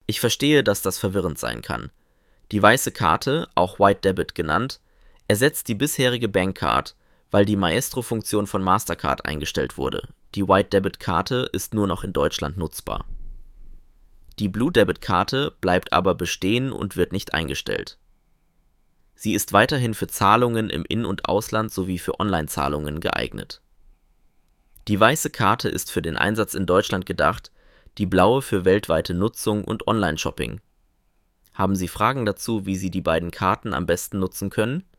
Ich verstehe, dass das verwirrend sein kann. Die weiße Karte, auch White Debit genannt, ersetzt die bisherige Bankcard, weil die Maestro-Funktion von Mastercard eingestellt wurde. Die White Debit Karte ist nur noch in Deutschland nutzbar. Die Blue Debit Karte bleibt aber bestehen und wird nicht eingestellt. Sie ist weiterhin für Zahlungen im In- und Ausland sowie für Online-Zahlungen geeignet. Die weiße Karte ist für den Einsatz in Deutschland gedacht, die blaue für weltweite Nutzung und Online-Shopping. Haben Sie Fragen dazu, wie Sie die beiden Karten am besten nutzen können?